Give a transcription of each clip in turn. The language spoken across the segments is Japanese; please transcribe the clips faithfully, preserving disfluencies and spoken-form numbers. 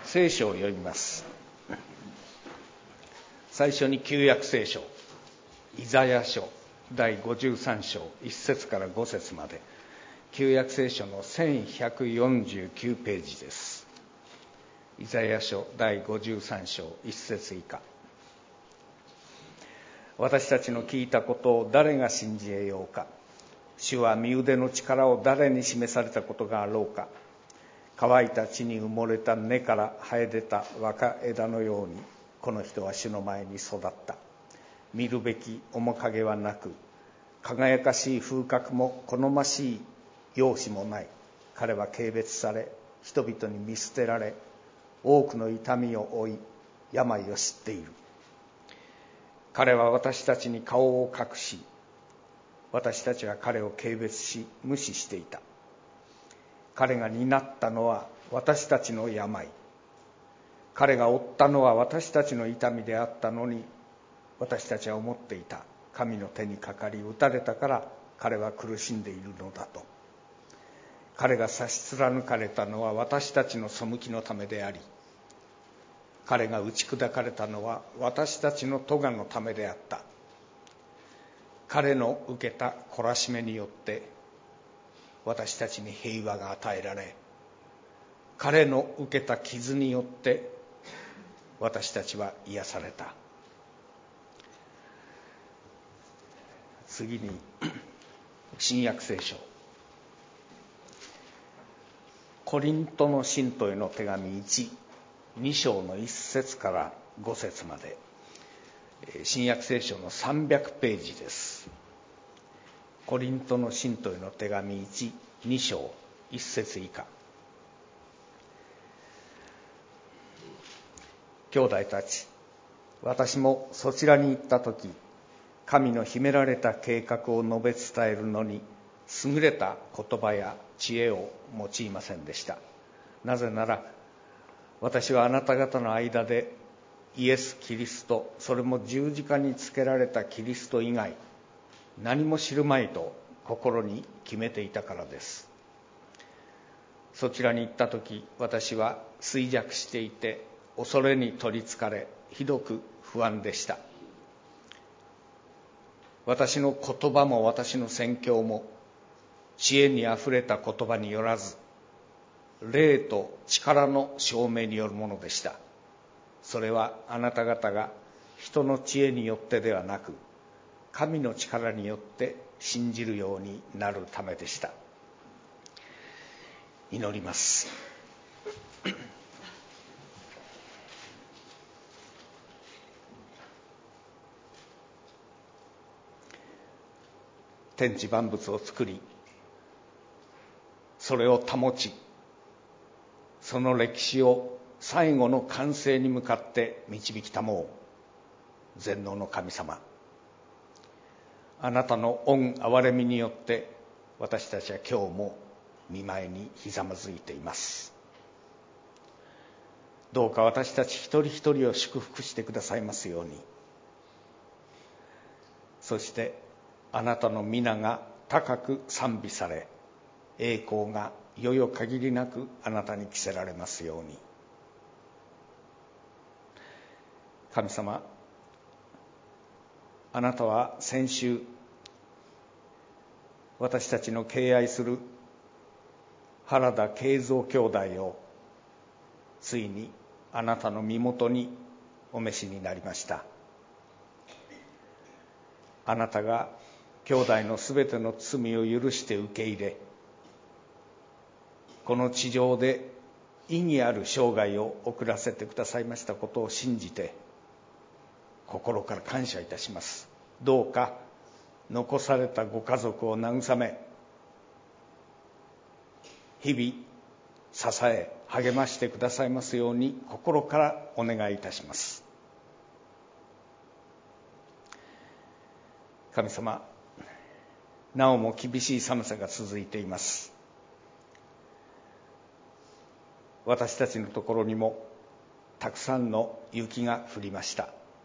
聖書を読みます。最初に旧約聖書、イザヤ書だいごじゅうさん章いっ節からご節まで、旧約聖書のせんひゃくよんじゅうきゅうページです。イザヤ書だいごじゅうさん章いっ節以下。私たちの聞いたことを誰が信じ得ようか。主は身腕の力を誰に示されたことがあろうか。乾いた地に埋もれた根から生え出た若枝のように、この人は主の前に育った。見るべき面影はなく、輝かしい風格も好ましい容姿もない。彼は軽蔑され、人々に見捨てられ、多くの痛みを負い、病を知っている。彼は私たちに顔を隠し、私たちは彼を軽蔑し無視していた。彼が担ったのは私たちの病、彼が負ったのは私たちの痛みであったのに、私たちは思っていた。神の手にかかり打たれたから彼は苦しんでいるのだと。彼が差し貫かれたのは私たちの背きのためであり、彼が打ち砕かれたのは私たちの咎のためであった。彼の受けた懲らしめによって私たちに平和が与えられ、彼の受けた傷によって私たちは癒された。次に新約聖書、コリントの信徒への手紙いち、に章のいっ節からご節まで、新約聖書のさんびゃくページです。コリントの信徒への手紙いち、に章いっ節以下。兄弟たち、私もそちらに行ったとき、神の秘められた計画を述べ伝えるのに優れた言葉や知恵を用いませんでした。なぜなら、私はあなた方の間でイエス・キリスト、それも十字架につけられたキリスト以外、何も知るまいと心に決めていたからです。そちらに行ったとき、私は衰弱していて、恐れに取りつかれ、ひどく不安でした。私の言葉も私の宣教も、知恵にあふれた言葉によらず、霊と力の証明によるものでした。それはあなた方が人の知恵によってではなく、神の力によって信じるようになるためでした。祈ります。天地万物を作り、それを保ち、その歴史を最後の完成に向かって導きたもう全能の神様、あなたの御憐れみによって私たちは今日も御前にひざまずいています。どうか私たち一人一人を祝福してくださいますように。そしてあなたの皆が高く賛美され、栄光がいよいよ限りなくあなたに着せられますように。神様、あなたは先週、私たちの敬愛する原田慶三兄弟をついにあなたの身元にお召しになりました。あなたが兄弟のすべての罪を許して受け入れ、この地上で意義ある生涯を送らせてくださいましたことを信じて心から感謝いたします。どうか残されたご家族を慰め、日々支え励ましてくださいますように心からお願いいたします。神様、なおも厳しい寒さが続いています。私たちのところにもたくさんの雪が降りました。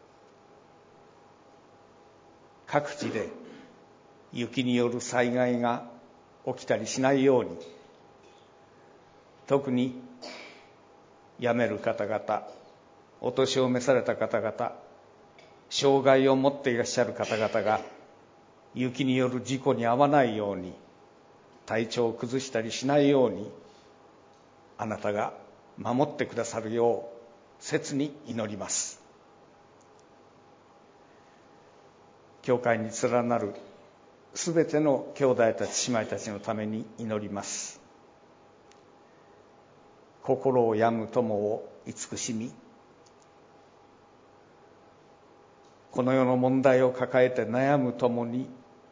各地で雪による災害が起きたりしないように、特に辞める方々、お年を召された方々、障害を持っていらっしゃる方々が雪による事故に遭わないように、体調を崩したりしないように、あなたが守ってくださるよう切に祈ります。教会に連なるすべての兄弟たち姉妹たちのために祈ります。心を病む友を慈しみ、この世の問題を抱えて悩む友に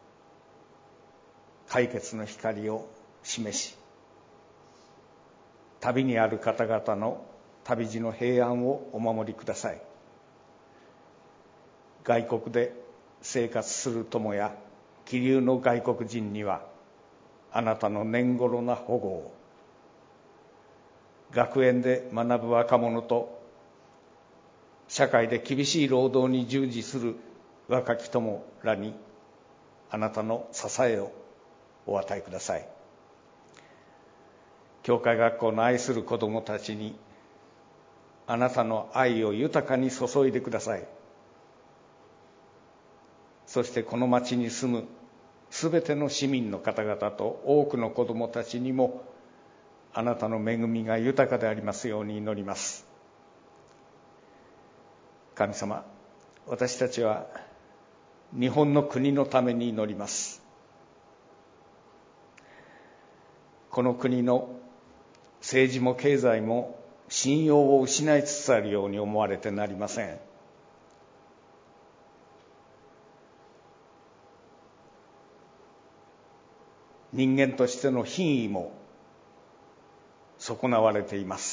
解決の光を示し、旅にある方々の旅路の平安をお守りください。外国で生活する友や気流の外国人にはあなたの年頃な保護を、学園で学ぶ若者と社会で厳しい労働に従事する若き友らにあなたの支えをお与えください。教会学校の愛する子どもたちにあなたの愛を豊かに注いでください。そしてこの町に住むすべての市民の方々と多くの子どもたちにもあなたの恵みが豊かでありますように祈ります。神様、私たちは日本の国のために祈ります。この国の政治も経済も信用を失いつつあるように思われてなりません。人間としての品位も損なわれています。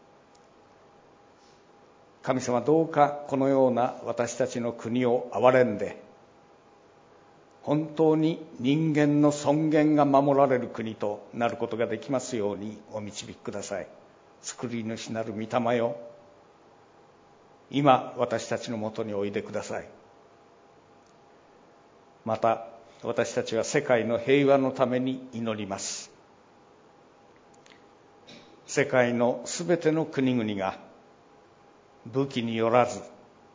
神様、どうかこのような私たちの国を憐れんで、本当に人間の尊厳が守られる国となることができますようにお導きください。救い主なる御霊よ、今私たちのもとにおいでください。また私たちは世界の平和のために祈ります。世界のすべての国々が武器によらず、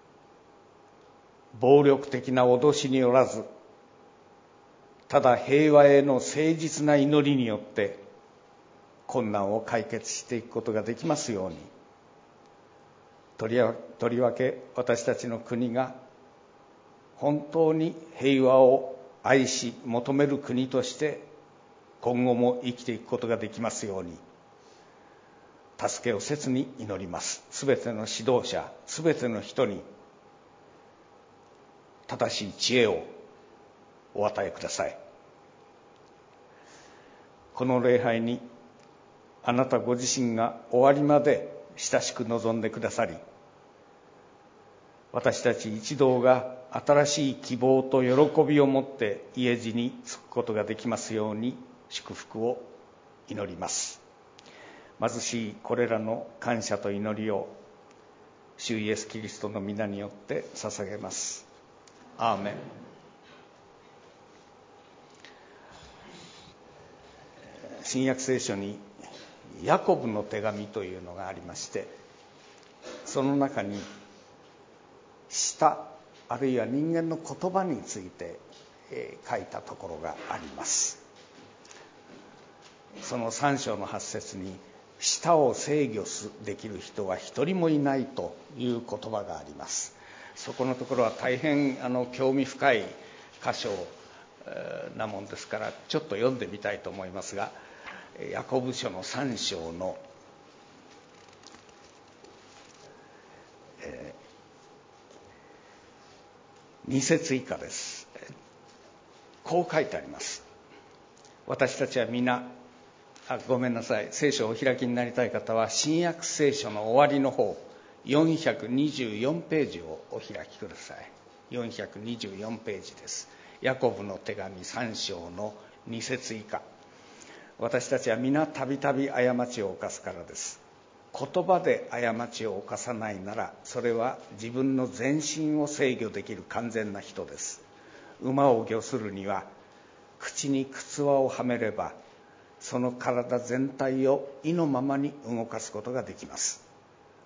暴力的な脅しによらず、ただ平和への誠実な祈りによって困難を解決していくことができますように、とりわ、とりわけ私たちの国が本当に平和を愛し求める国として今後も生きていくことができますように、助けを切に祈ります。すべての指導者、すべての人に正しい知恵をお与えください。この礼拝にあなたご自身が終わりまで親しく臨んでくださり、私たち一同が新しい希望と喜びを持って家路に着くことができますように祝福を祈ります。貧しいこれらの感謝と祈りを主イエスキリストの皆によって捧げます。アーメン。新約聖書にヤコブの手紙というのがありまして、その中に舌あるいは人間の言葉について書いたところがあります。そのさん章のはち節に、舌を制御できる人は一人もいないという言葉があります。そこのところは大変あの興味深い箇所なもんですから、ちょっと読んでみたいと思いますが、ヤコブ書のさん章の、えー、に節以下です。こう書いてあります。私たちは皆、あごめんなさい、聖書をお開きになりたい方は新約聖書の終わりの方よんひゃくにじゅうよんページをお開きください。よんひゃくにじゅうよんページです。ヤコブの手紙さん章のに節以下。私たちは皆たびたび過ちを犯すからです。言葉で過ちを犯さないなら、それは自分の全身を制御できる完全な人です。馬を御するには口に靴輪をはめれば、その体全体を意のままに動かすことができます。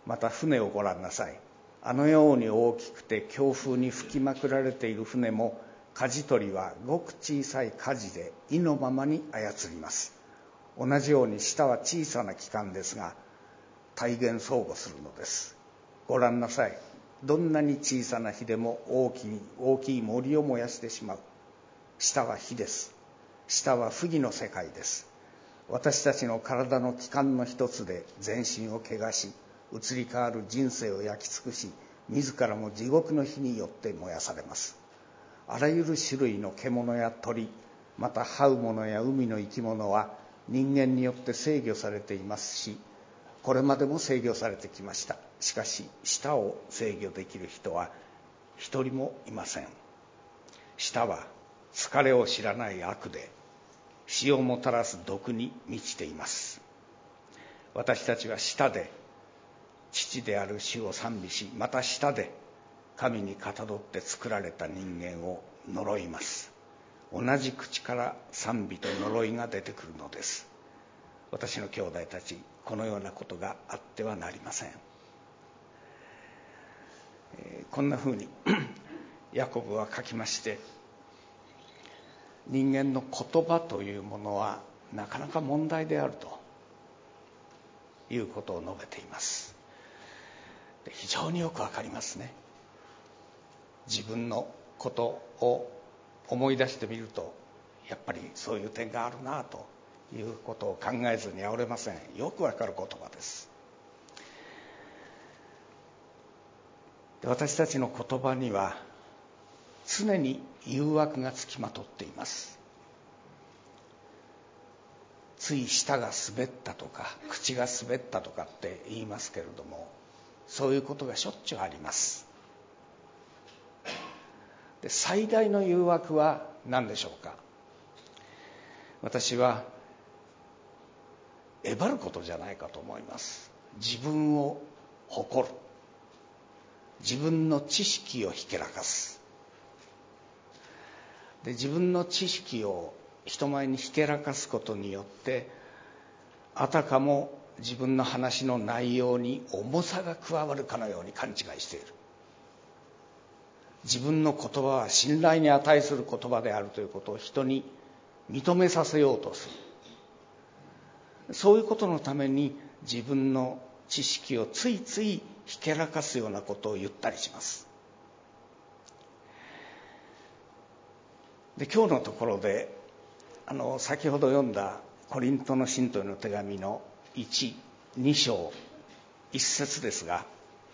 また船をご覧なさい。あのように大きくて強風に吹きまくられている船も、舵取りはごく小さい舵で意のままに操ります。同じように舌は小さな器官ですが、大言相互するのです。ご覧なさい。どんなに小さな火でも大きい大きい森を燃やしてしまう。舌は火です。舌は不義の世界です。私たちの体の器官の一つで全身を汚し、移り変わる人生を焼き尽くし、自らも地獄の火によって燃やされます。あらゆる種類の獣や鳥、また這う者や海の生き物は人間によって制御されていますし、これまでも制御されてきました。しかし舌を制御できる人は一人もいません。舌は疲れを知らない悪で、死をもたらす毒に満ちています。私たちは舌で父である主を賛美し、また舌で神にかたどって作られた人間を呪います。同じ口から賛美と呪いが出てくるのです。私の兄弟たち、このようなことがあってはなりません。えー、こんなふうにヤコブは書きまして、人間の言葉というものはなかなか問題であるということを述べています。非常によくわかりますね。自分のことを思い出してみると、やっぱりそういう点があるなということを考えずにはおれません。よくわかる言葉です。で、私たちの言葉には常に誘惑がつきまとっています。つい舌が滑ったとか口が滑ったとかって言いますけれども、そういうことがしょっちゅうあります。で、最大の誘惑は何でしょうか。私はえばることじゃないかと思います。自分を誇る、自分の知識をひけらかす。で、自分の知識を人前にひけらかすことによって、あたかも自分の話の内容に重さが加わるかのように勘違いしている。自分の言葉は信頼に値する言葉であるということを人に認めさせようとする。そういうことのために自分の知識をついついひけらかすようなことを言ったりします。で、今日のところであの先ほど読んだコリントの信徒への手紙のいち、に章いっ節ですが、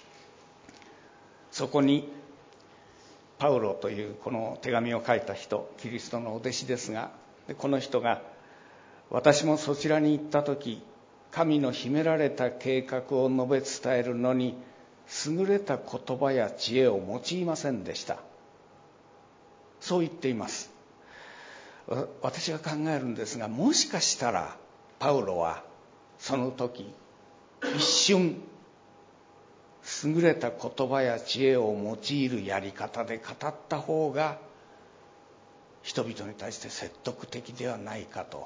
そこにパウロというこの手紙を書いた人、キリストのお弟子ですが、この人が、私もそちらに行った時、神の秘められた計画を述べ伝えるのに優れた言葉や知恵を用いませんでした。そう言っています。私が考えるんですが、もしかしたらパウロはその時一瞬優れた言葉や知恵を用いるやり方で語った方が人々に対して説得的ではないかと、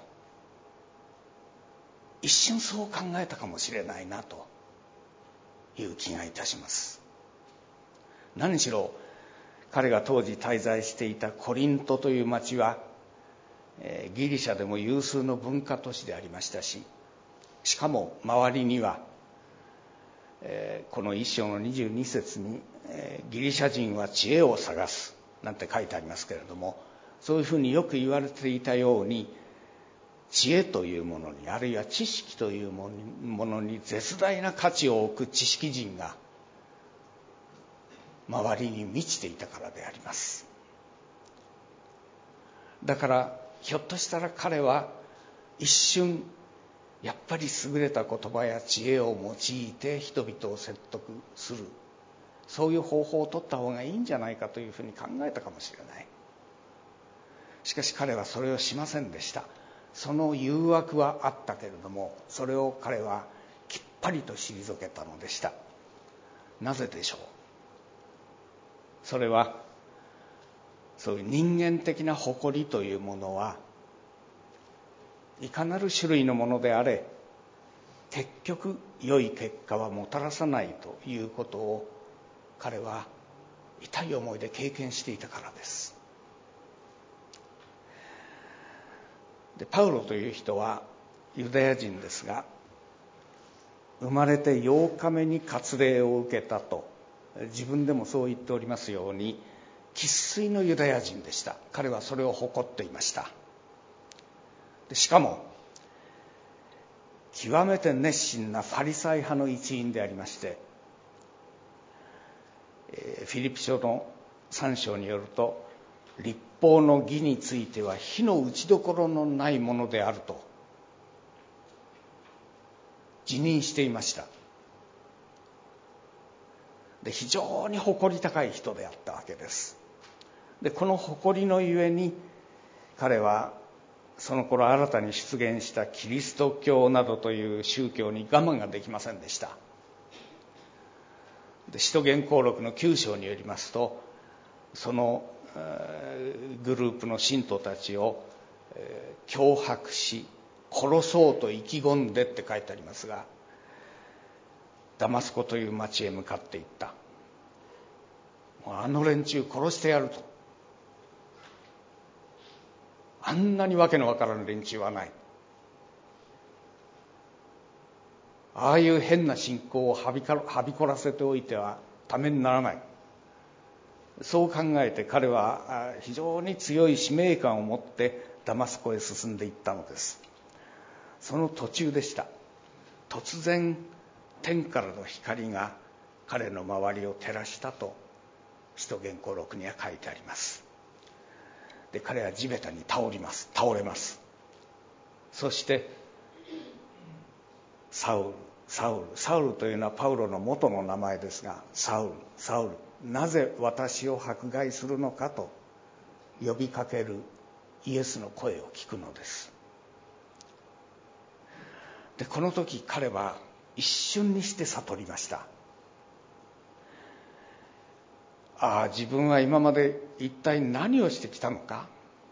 一瞬そう考えたかもしれないなという気がいたします。何しろ彼が当時滞在していたコリントという町はギリシャでも有数の文化都市でありましたし、しかも周りにはこの一章のにじゅうに節にギリシャ人は知恵を探すなんて書いてありますけれども、そういうふうによく言われていたように、知恵というものに、あるいは知識というものに絶大な価値を置く知識人が周りに満ちていたからであります。だからひょっとしたら彼は一瞬やっぱり優れた言葉や知恵を用いて人々を説得する、そういう方法を取った方がいいんじゃないかというふうに考えたかもしれない。しかし彼はそれをしませんでした。その誘惑はあったけれども、それを彼はきっぱりと退けたのでした。なぜでしょう。それはそういう人間的な誇りというものはいかなる種類のものであれ、結局良い結果はもたらさないということを彼は痛い思いで経験していたからです。でパウロという人はユダヤ人ですが、生まれてようかめに割礼を受けたと自分でもそう言っておりますように、生粋のユダヤ人でした。彼はそれを誇っていました。でしかも極めて熱心なファリサイ派の一員でありまして、フィリピ書のさん章によると、律法の義については火の打ちどころのないものであると自認していました。で非常に誇り高い人であったわけです。でこの誇りのゆえに彼はその頃新たに出現したキリスト教などという宗教に我慢ができませんでした。で使徒言行録のきゅう章によりますと、そのグループの信徒たちを脅迫し殺そうと意気込んでって書いてありますが、ダマスコという町へ向かっていった。あの連中殺してやると、あんなにわけのわからん連中はない、ああいう変な信仰をはびかはびこらせておいてはためにならない、そう考えて彼は非常に強い使命感を持ってダマスコへ進んでいったのです。その途中でした。突然天からの光が彼の周りを照らしたと使徒言行録には書いてあります。で彼は地べたに倒ります倒れます。そしてサウルサウルサウルというのはパウロの元の名前ですが、サウルサウルなぜ私を迫害するのかと呼びかけるイエスの声を聞くのです。でこの時彼は一瞬にして悟りました。ああ、自分は今まで一体何をしてきたのか。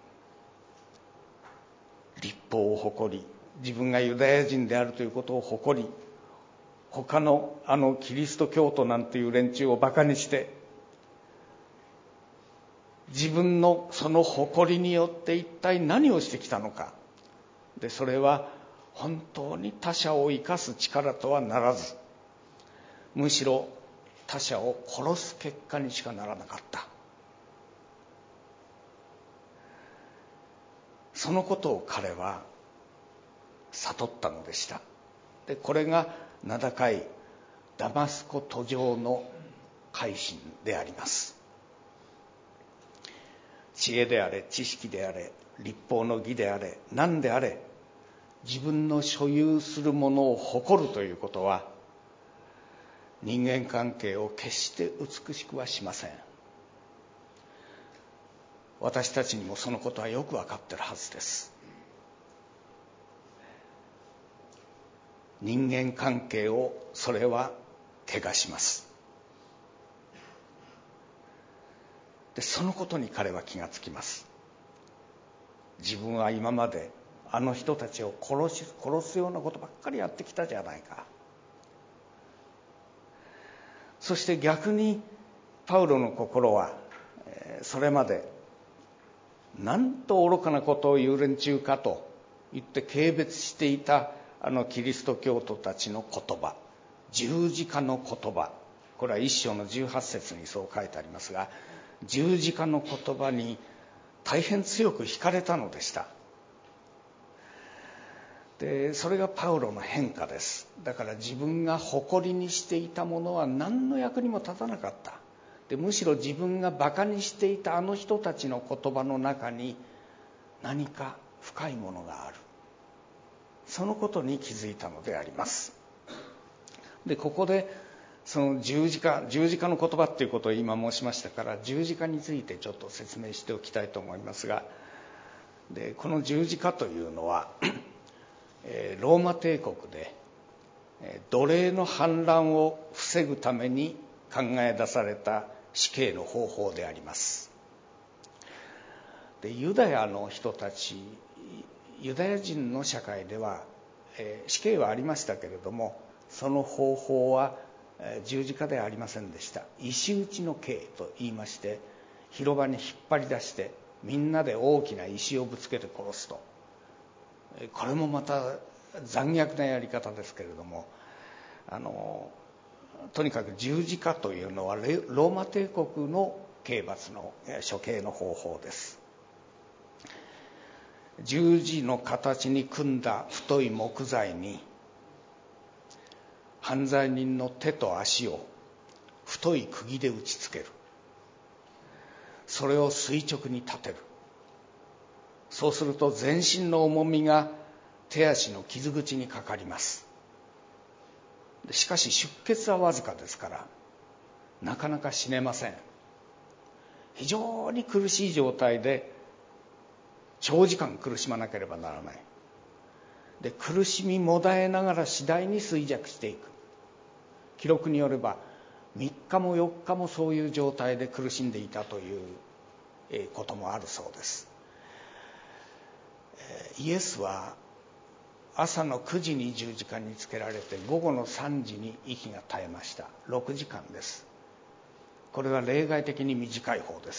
律法を誇り、自分がユダヤ人であるということを誇り、他のあのキリスト教徒なんていう連中をバカにして、自分のその誇りによって一体何をしてきたのか。でそれは本当に他者を生かす力とはならず、むしろ他者を殺す結果にしかならなかった。そのことを彼は悟ったのでした。でこれが名高いダマスコ途上の改心であります。知恵であれ、知識であれ、律法の義であれ、何であれ、自分の所有するものを誇るということは人間関係を決して美しくはしません。私たちにもそのことはよく分かっているはずです。人間関係をそれは汚します。でそのことに彼は気がつきます。自分は今まであの人たちを殺し殺すようなことばっかりやってきたじゃないか。そして逆にパウロの心はそれまでなんと愚かなことを言う連中かと言って軽蔑していたあのキリスト教徒たちの言葉、十字架の言葉、これは一章のじゅうはち節にそう書いてありますが、十字架の言葉に大変強く惹かれたのでした。でそれがパウロの変化です。だから自分が誇りにしていたものは何の役にも立たなかった。でむしろ自分がバカにしていたあの人たちの言葉の中に何か深いものがある、そのことに気づいたのであります。でここでその十字架十字架の言葉っていうことを今申しましたから、十字架についてちょっと説明しておきたいと思いますが、でこの十字架というのはローマ帝国で奴隷の反乱を防ぐために考え出された死刑の方法であります。でユダヤの人たち、ユダヤ人の社会では、えー、死刑はありましたけれども、 その方法は十字架ではありませんでした。石打ちの刑と言いまして、広場に引っ張り出してみんなで大きな石をぶつけて殺すと、これもまた残虐なやり方ですけれども、あのとにかく十字架というのはローマ帝国の刑罰の処刑の方法です。十字の形に組んだ太い木材に犯罪人の手と足を太い釘で打ちつける。それを垂直に立てる。そうすると全身の重みが手足の傷口にかかります。しかし出血はわずかですからなかなか死ねません。非常に苦しい状態で長時間苦しまなければならない。で、苦しみもだえながら次第に衰弱していく。記録によればみっかもよっかもそういう状態で苦しんでいたということもあるそうです。イエスは朝のくじに十字架につけられて午後のさんじに息が絶えました。ろくじかんです。これは例外的に短い方です。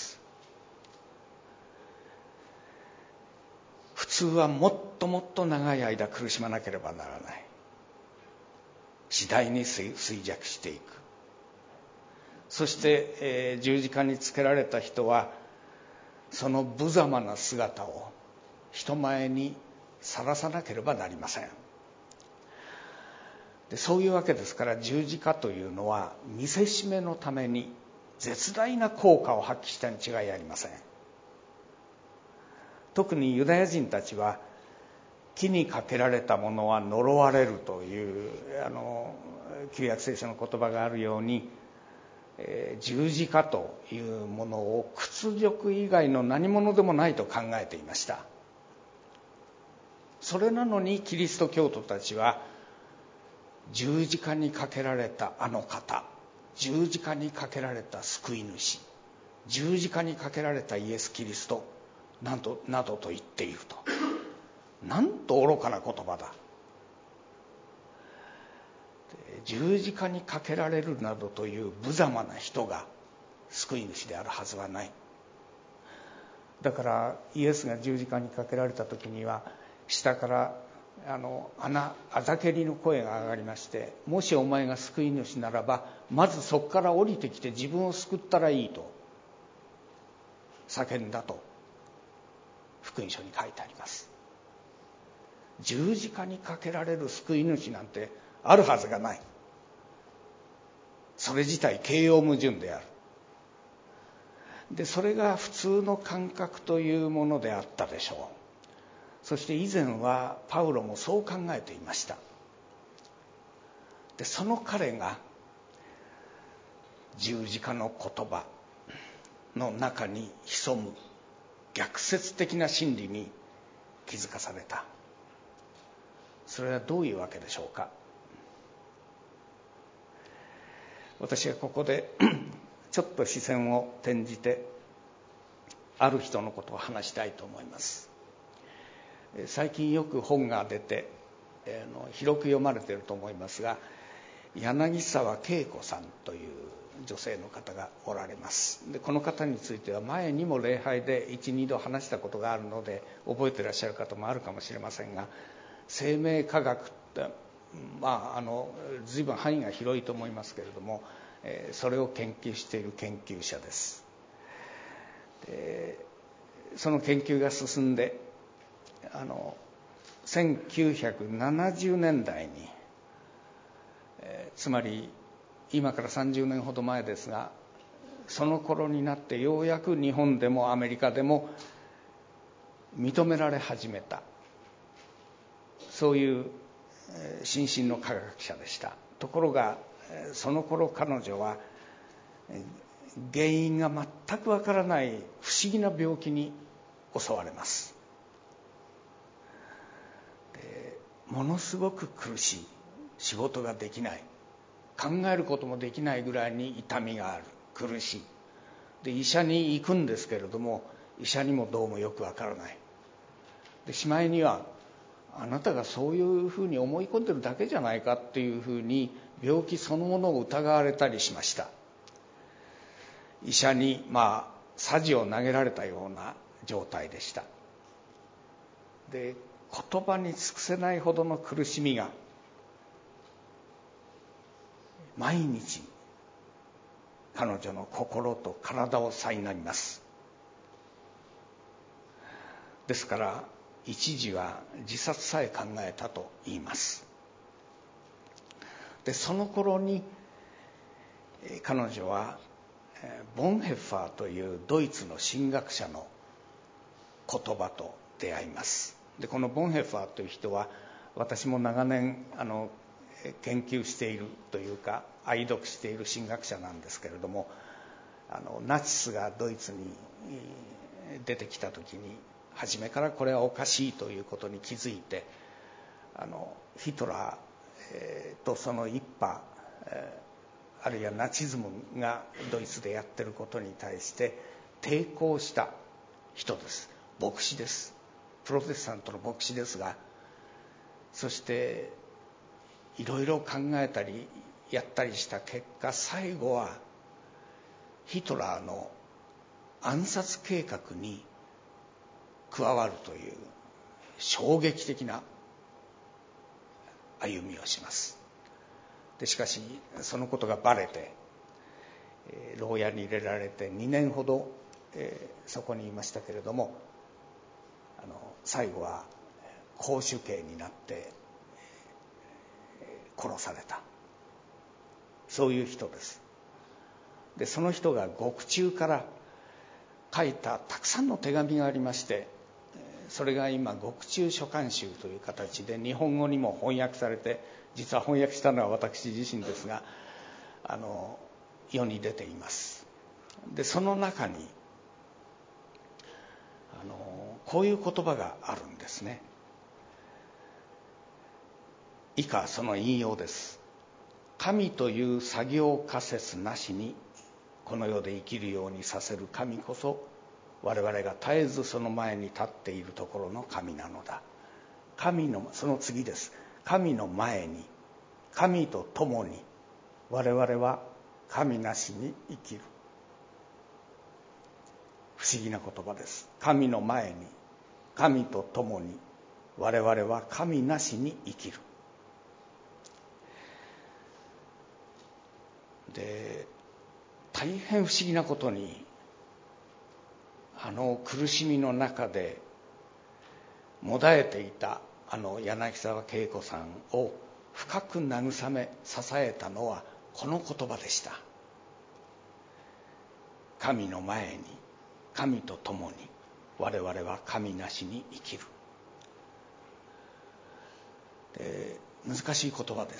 普通はもっともっと長い間苦しまなければならない。次第に衰弱していく。そして、えー、十字架につけられた人はその無様な姿を人前にさらさなければなりません。で、そういうわけですから十字架というのは見せしめのために絶大な効果を発揮したに違いありません。特にユダヤ人たちは木にかけられたものは呪われるというあの旧約聖書の言葉があるように、えー、十字架というものを屈辱以外の何者でもないと考えていました。それなのにキリスト教徒たちは十字架にかけられたあの方、十字架にかけられた救い主、十字架にかけられたイエス・キリストなどなどと言っていると。なんと愚かな言葉だ。十字架にかけられるなどという無様な人が救い主であるはずはない。だからイエスが十字架にかけられた時には下からあの穴あざけりの声が上がりまして、もしお前が救い主ならばまずそこから降りてきて自分を救ったらいいと叫んだと福音書に書いてあります。十字架にかけられる救い主なんてあるはずがない。それ自体形容矛盾である。で、それが普通の感覚というものであったでしょう。そして以前はパウロもそう考えていました。で、その彼が十字架の言葉の中に潜む逆説的な真理に気づかされた。それはどういうわけでしょうか。私はここでちょっと視線を転じてある人のことを話したいと思います。最近よく本が出て広く読まれていると思いますが、柳沢恵子さんという女性の方がおられます。で、この方については前にも礼拝で一、二度話したことがあるので覚えていらっしゃる方もあるかもしれませんが、生命科学って、まあ、あの随分範囲が広いと思いますけれども、えー、それを研究している研究者です。で、その研究が進んであのせんきゅうひゃくななじゅうねんだいに、えー、つまり今からさんじゅうねんほど前ですが、その頃になってようやく日本でもアメリカでも認められ始めた、そういう新進の科学者でした。ところがその頃彼女は原因が全くわからない不思議な病気に襲われます。で、ものすごく苦しい、仕事ができない、考えることもできないぐらいに痛みがある、苦しい。で、医者に行くんですけれども、医者にもどうもよくわからない。で、しまいにはあなたがそういうふうに思い込んでるだけじゃないかっていうふうに病気そのものを疑われたりしました。医者にまあさじを投げられたような状態でした。で、言葉に尽くせないほどの苦しみが毎日彼女の心と体を苛みます。ですから一時は自殺さえ考えたと言います。で、その頃に彼女はボンヘッファーというドイツの神学者の言葉と出会います。で、このボンヘッファーという人は私も長年あの研究しているというか愛読している神学者なんですけれども、あのナチスがドイツに出てきた時に初めからこれはおかしいということに気づいて、あのヒトラーとその一派、あるいはナチズムがドイツでやってることに対して抵抗した人です。牧師です。プロテスタントの牧師ですが、そしていろいろ考えたりやったりした結果、最後はヒトラーの暗殺計画に加わるという衝撃的な歩みをします。でしかしそのことがバレて、えー、牢屋に入れられてにねんほど、えー、そこにいましたけれども、あの最後は絞首刑になって、えー、殺された、そういう人です。で、その人が獄中から書いたたくさんの手紙がありまして、それが今獄中書簡集という形で日本語にも翻訳されて、実は翻訳したのは私自身ですが、あの世に出ています。で、その中にあのこういう言葉があるんですね。以下その引用です。神という作業仮説なしにこの世で生きるようにさせる神こそ、我々が絶えずその前に立っているところの神なのだ。神の、その次です。神の前に、神と共に、我々は神なしに生きる。不思議な言葉です。神の前に、神と共に、我々は神なしに生きる。で、大変不思議なことに、あの苦しみの中でもだえていたあの柳沢恵子さんを深く慰め支えたのはこの言葉でした。神の前に、神と共に、我々は神なしに生きる。で、難しい言葉です。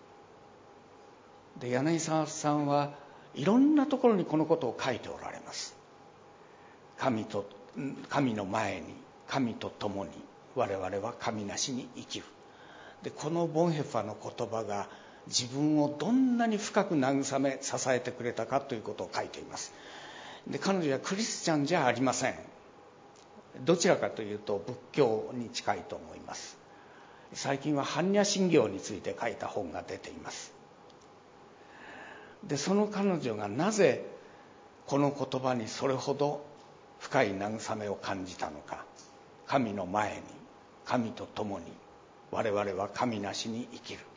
で、柳沢さんはいろんなところにこのことを書いておられます。神と神の前に、神と共に、我々は神なしに生きる。で、このボンヘッファーの言葉が自分をどんなに深く慰め支えてくれたかということを書いています。で、彼女はクリスチャンじゃありません。どちらかというと仏教に近いと思います。最近は般若心経について書いた本が出ています。で、その彼女がなぜこの言葉にそれほど深い慰めを感じたのか。神の前に、神と共に、我々は神なしに生きる。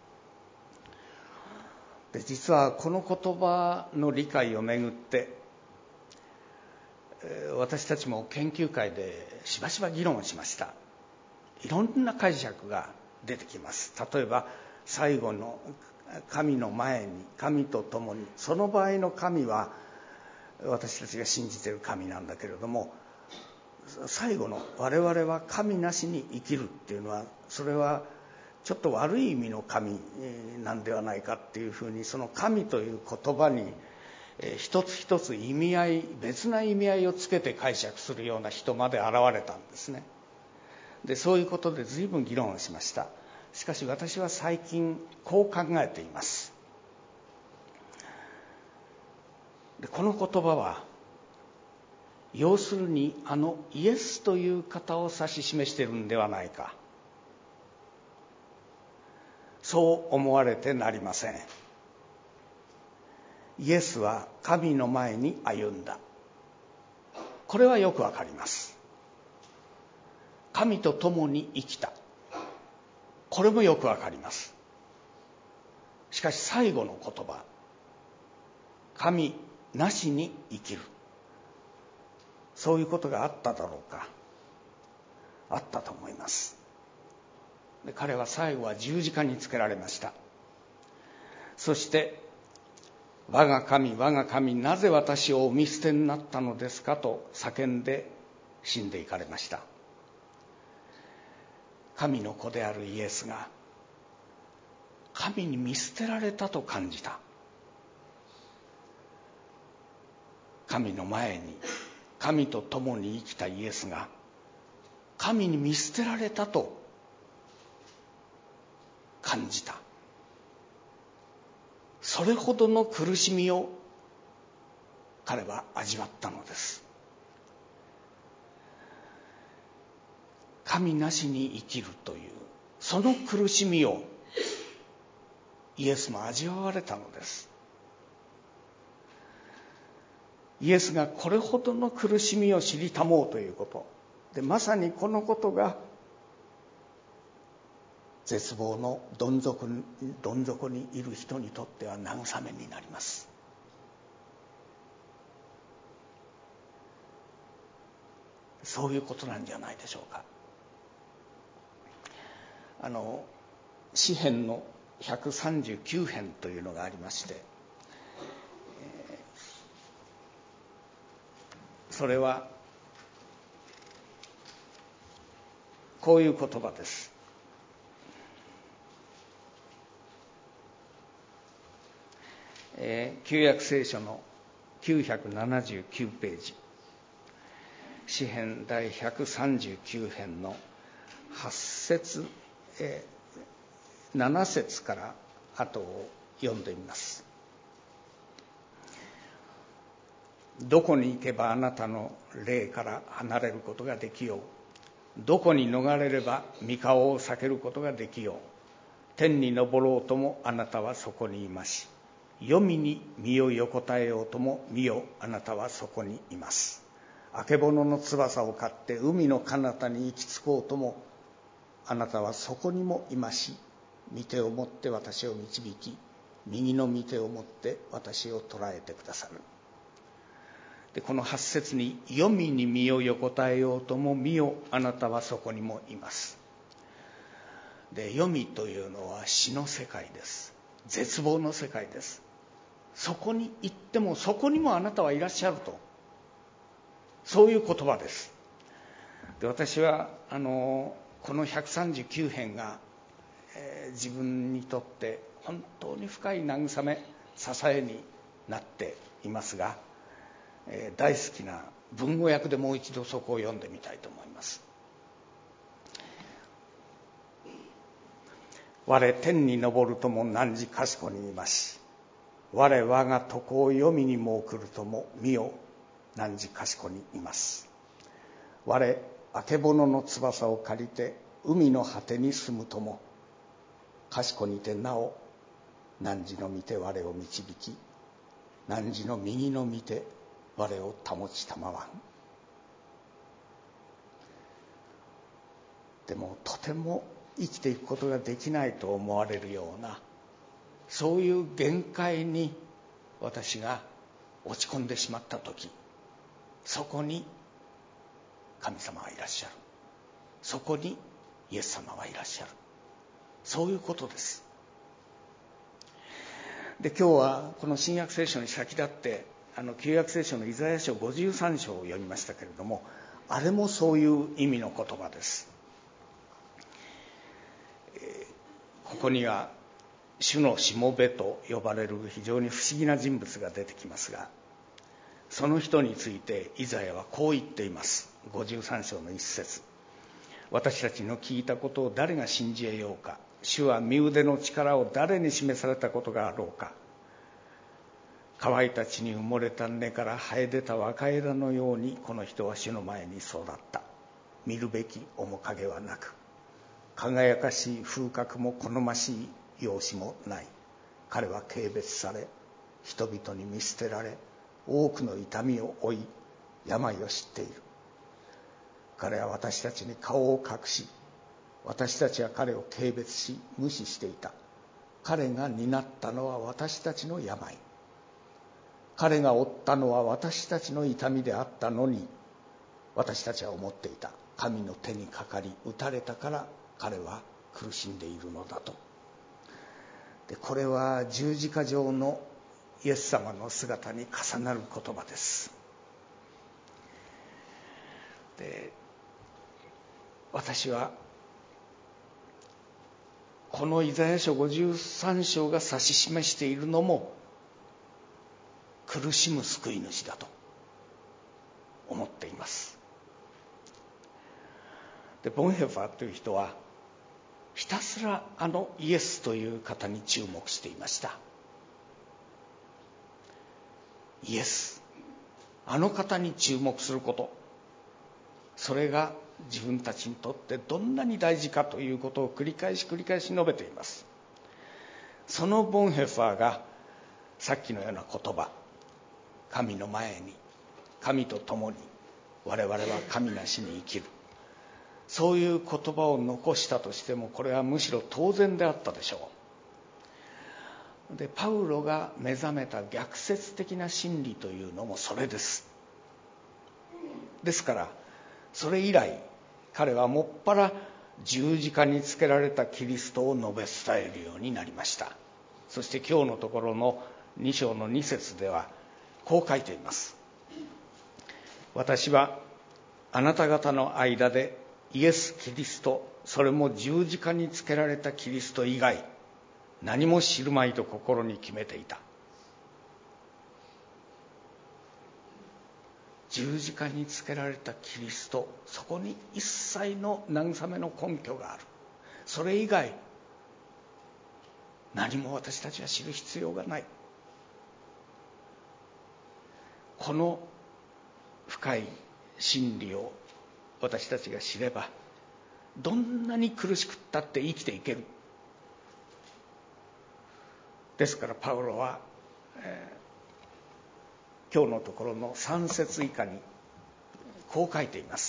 で、実はこの言葉の理解をめぐって私たちも研究会でしばしば議論をしました。いろんな解釈が出てきます。例えば最後の神の前に、神と共に、その場合の神は私たちが信じている神なんだけれども、最後の我々は神なしに生きるっていうのは、それはちょっと悪い意味の神なんではないかっていうふうに、その神という言葉に一つ一つ意味合い、別な意味合いをつけて解釈するような人まで現れたんですね。で、そういうことで随分議論をしました。しかし私は最近こう考えています。で、この言葉は要するにあのイエスという方を指し示しているんではないかそう思われてなりません。イエスは神の前に歩んだ。これはよくわかります。神と共に生きた。これもよくわかります。しかし最後の言葉、神なしに生きる。そういうことがあっただろうか。あったと思います。で、彼は最後は十字架につけられました。そして我が神我が神、なぜ私をお見捨てになったのですかと叫んで死んでいかれました。神の子であるイエスが神に見捨てられたと感じた。神の前に神と共に生きたイエスが神に見捨てられたと感じた。それほどの苦しみを彼は味わったのです。神なしに生きるというその苦しみをイエスも味わわれたのです。イエスがこれほどの苦しみを知りたもうということで、まさにこのことが絶望のどん底に、どん底にいる人にとっては慰めになります。そういうことなんじゃないでしょうか。あの詩編のひゃくさんじゅうきゅう編というのがありまして、それはこういう言葉です。えー、旧約聖書のきゅうひゃくななじゅうきゅうページ、詩編第ひゃくさんじゅうきゅう編のはち節、えー、なな節から後を読んでみます。どこに行けばあなたの霊から離れることができよう。どこに逃れれば御顔を避けることができよう。天に昇ろうともあなたはそこにいますし、黄泉に身を横たえようとも見よあなたはそこにいます。あけぼのの翼を飼って海の彼方に行き着こうともあなたはそこにもいますし、御手を持って私を導き、右の御手を持って私を捉えてくださる。でこのはち節に、黄泉に身を横たえようとも見よあなたはそこにもいます。で黄泉というのは死の世界です。絶望の世界です。そこに行ってもそこにもあなたはいらっしゃると、そういう言葉です。で私はあのこのひゃくさんじゅうきゅう編が、えー、自分にとって本当に深い慰め支えになっていますが、えー、大好きな文語訳でもう一度そこを読んでみたいと思います。我天に昇るとも汝かしこにいますし、我我が床を黄泉にも送るとも見よ汝かしこにいます。我あけぼのの翼を借りて海の果てに住むともかしこにてなお汝の御手我を導き、汝の右の御手我を保ちたまわん。でもとても生きていくことができないと思われるような、そういう限界に私が落ち込んでしまった時、そこに神様がいらっしゃる。そこにイエス様がいらっしゃる。そういうことです。で今日はこの新約聖書に先立ってあの旧約聖書のイザヤ書ごじゅうさん章を読みましたけれども、あれもそういう意味の言葉です。えー、ここには主のしもべと呼ばれる非常に不思議な人物が出てきますが、その人についてイザヤはこう言っています。ごじゅうさん章の一節、私たちの聞いたことを誰が信じ得ようか。主は身腕の力を誰に示されたことがあろうか。乾いた地に埋もれた根から生え出た若枝のようにこの人は主の前に育った。見るべき面影はなく、輝かしい風格も好ましい容姿もない。彼は軽蔑され、人々に見捨てられ、多くの痛みを負い、病を知っている。彼は私たちに顔を隠し、私たちは彼を軽蔑し無視していた。彼が担ったのは私たちの病。彼が負ったのは私たちの痛みであったのに、私たちは思っていた。神の手にかかり打たれたから彼は苦しんでいるのだと。で、これは十字架上のイエス様の姿に重なる言葉です。で、私はこのイザヤ書ごじゅうさん章が指し示しているのも苦しむ救い主だと思っています。で、ボンヘファーという人はひたすらあのイエスという方に注目していました。イエス、あの方に注目すること、それが自分たちにとってどんなに大事かということを繰り返し繰り返し述べています。そのボンヘファーがさっきのような言葉、神の前に、神と共に我々は神なしに生きる、そういう言葉を残したとしても、これはむしろ当然であったでしょう。で、パウロが目覚めた逆説的な真理というのもそれです。ですからそれ以来、彼はもっぱら十字架につけられたキリストを述べ伝えるようになりました。そして今日のところのに章のに節ではこう書いています。私はあなた方の間でイエス・キリスト、それも十字架につけられたキリスト以外何も知るまいと心に決めていた。十字架につけられたキリスト、そこに一切の慰めの根拠がある。それ以外何も私たちは知る必要がない。この深い真理を私たちが知れば、どんなに苦しくったって生きていける。ですからパウロは、えー今日のところのさん節以下にこう書いています。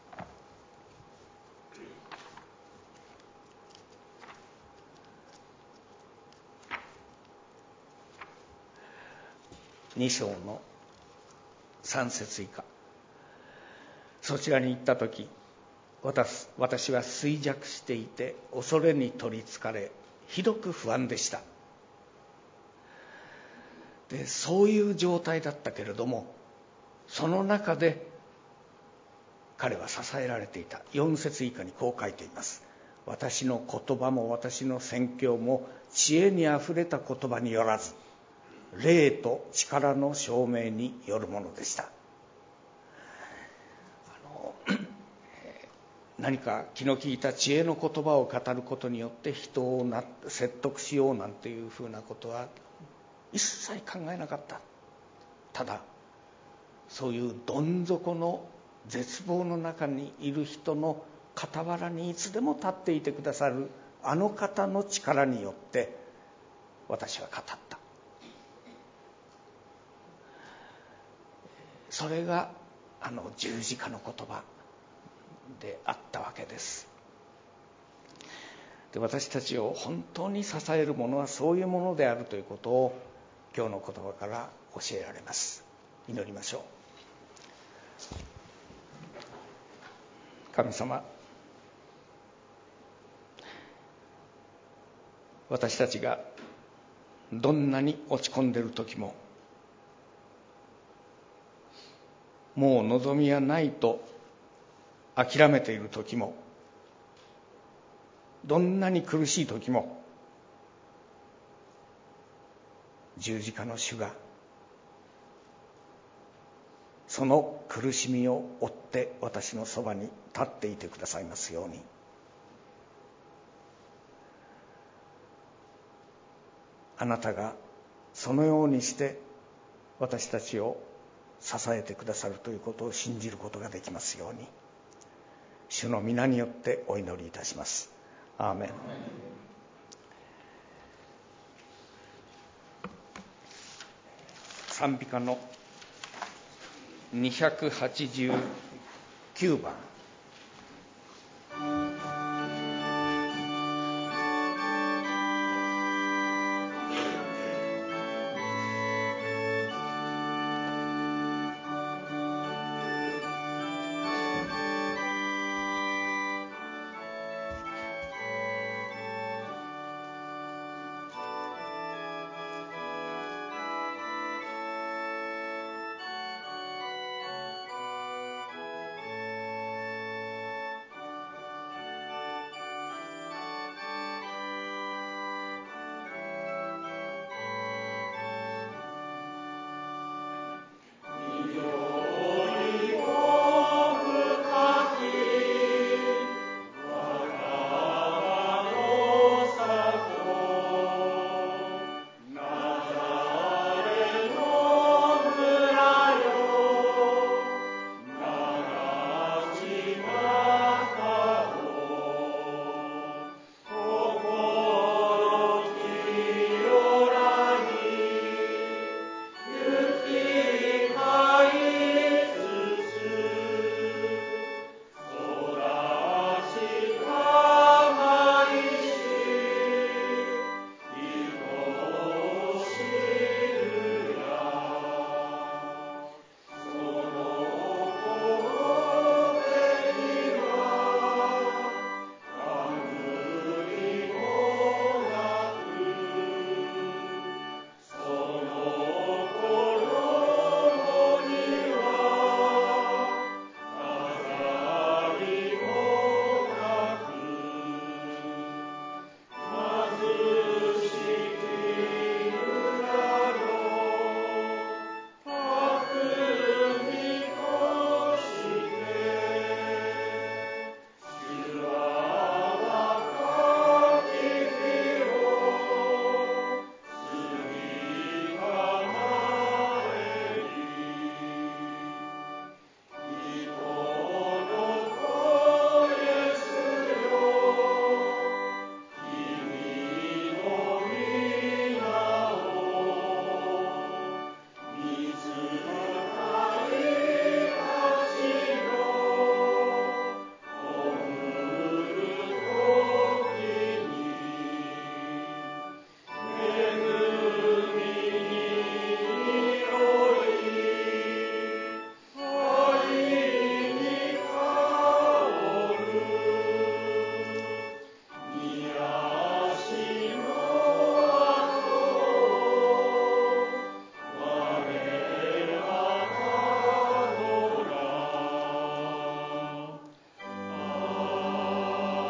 に章のさん節以下。そちらに行ったとき、私、私は衰弱していて恐れに取りつかれ、ひどく不安でした。で、そういう状態だったけれども、その中で彼は支えられていた。よん節以下にこう書いています。私の言葉も私の宣教も知恵にあふれた言葉によらず、霊と力の証明によるものでした。あの何か気の利いた知恵の言葉を語ることによって人をな説得しようなんていうふうなことは一切考えなかった。ただそういうどん底の絶望の中にいる人の傍らにいつでも立っていてくださるあの方の力によって私は語った。それがあの十字架の言葉であったわけです。で、私たちを本当に支えるものはそういうものであるということを今日の言葉から教えられます。祈りましょう。神様、私たちがどんなに落ち込んでいる時も、もう望みはないと諦めている時も、どんなに苦しい時も、十字架の主がその苦しみを負って私のそばに立っていてくださいますように。あなたがそのようにして私たちを支えてくださるということを信じることができますように、主の皆によってお祈りいたします。アーメン。 賛美歌のにひゃくはちじゅうきゅうばん。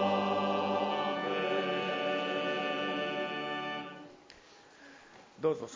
どうぞ